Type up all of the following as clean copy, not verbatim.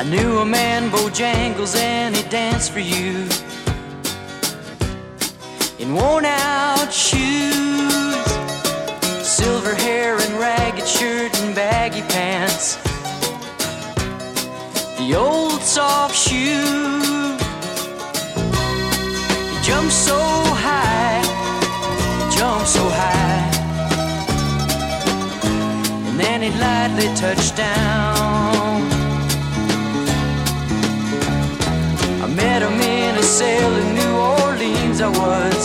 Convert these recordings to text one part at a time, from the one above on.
I knew a man, Bojangles, and he danced for you in worn-out shoes, silver hair and ragged shirt and baggy pants, the old soft shoe. He jumped so high, jumped so high, and then he lightly touched down. I met him in a cell in New Orleans. I was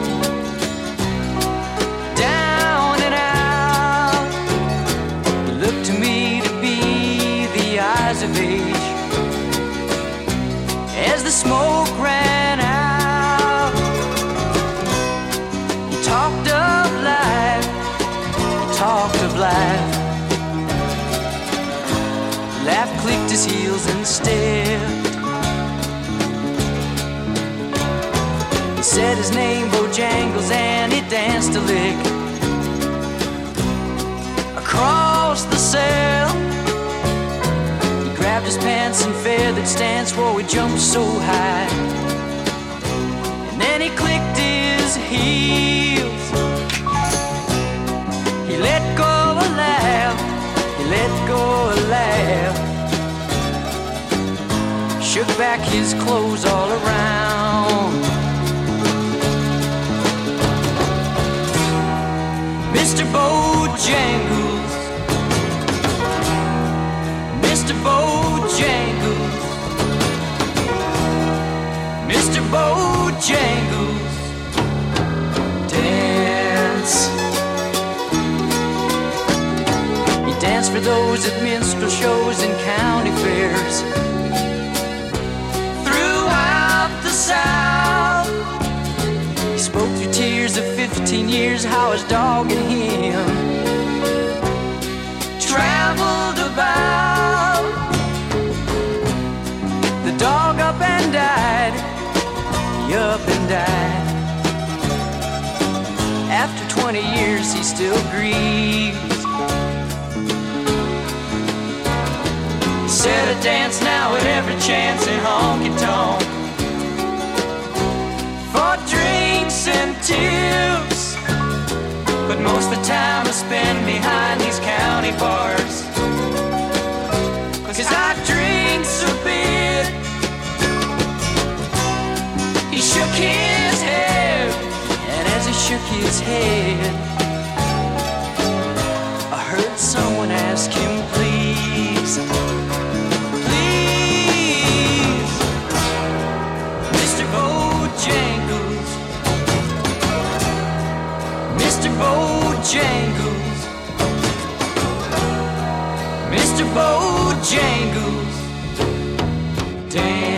down and out. He looked to me to be the eyes of age as the smoke ran out. He talked of life, he talked of life. Laugh clicked his heels and stepped. He said his name, Bojangles, and he danced a lick across the cell. He grabbed his pants and feathered stance, whoa, he jumped so high. And then he clicked his heels. He let go a laugh, he let go a laugh, shook back his clothes all around. Mr. Bojangles, Mr. Bojangles, Mr. Bojangles, dance. He danced for those at minstrel shows and county fairs throughout the South. He spoke through tears of 15 years, how his dog and him traveled about. The dog up and died, he up and died. After 20 years he still grieves. He said I dance now at every chance in honky-tonk for drinks and tips, but most of the time I spend behind these county bars, 'cause I drinks a bit. He shook his head, and as he shook his head, I heard someone ask him, please, please, Mr. Bojangles, Mr. Bojangles, Mr. Bojangles, damn.